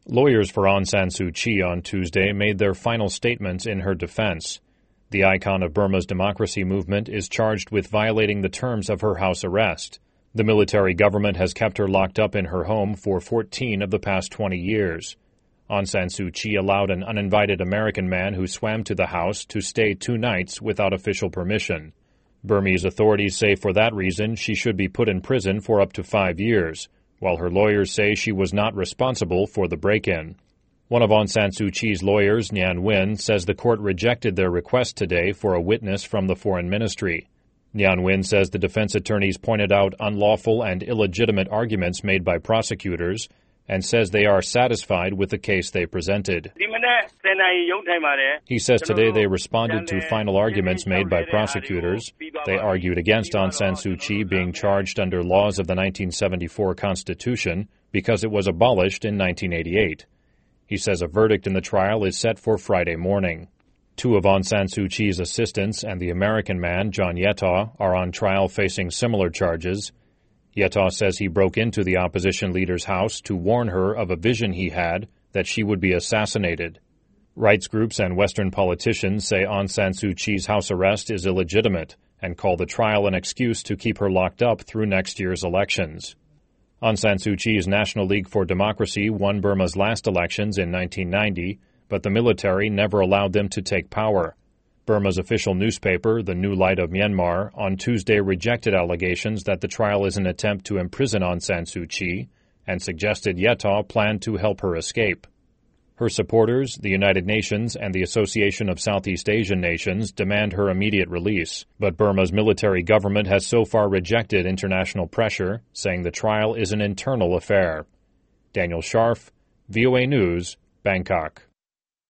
Lawyers for Aung San Suu Kyi on Tuesday made their final statements in her defense. The icon of Burma's democracy movement is charged with violating the terms of her house arrest. The military government has kept her locked up in her home for 14 of the past 20 years. Aung San Suu Kyi allowed an uninvited American man who swam to the house to stay 2 nights without official permission. Burmese authorities say for that reason she should be put in prison for up to 5 years, while her lawyers say she was not responsible for the break-in. One of Aung San Suu Kyi's lawyers, Nhan Win, says the court rejected their request today for a witness from the foreign ministry. Nhan Win says the defense attorneys pointed out unlawful and illegitimate arguments made by prosecutors and says they are satisfied with the case they presented. He says today they responded to final arguments made by prosecutors. They argued against Aung San Suu Kyi being charged under laws of the 1974 Constitution because it was abolished in 1988. He says a verdict in the trial is set for Friday morning. 2 of Aung San Suu Kyi's assistants and the American man, John Yetaw, are on trial facing similar charges. Yetaw says he broke into the opposition leader's house to warn her of a vision he had that she would be assassinated. Rights groups and Western politicians say Aung San Suu Kyi's house arrest is illegitimate and call the trial an excuse to keep her locked up through next year's elections. Aung San Suu Kyi's National League for Democracy won Burma's last elections in 1990, but the military never allowed them to take power. Burma's official newspaper, The New Light of Myanmar, on Tuesday rejected allegations that the trial is an attempt to imprison Aung San Suu Kyi and suggested Yetaw planned to help her escape. Her supporters, the United Nations, and the Association of Southeast Asian Nations demand her immediate release, but Burma's military government has so far rejected international pressure, saying the trial is an internal affair. Daniel Scharf, VOA News, Bangkok.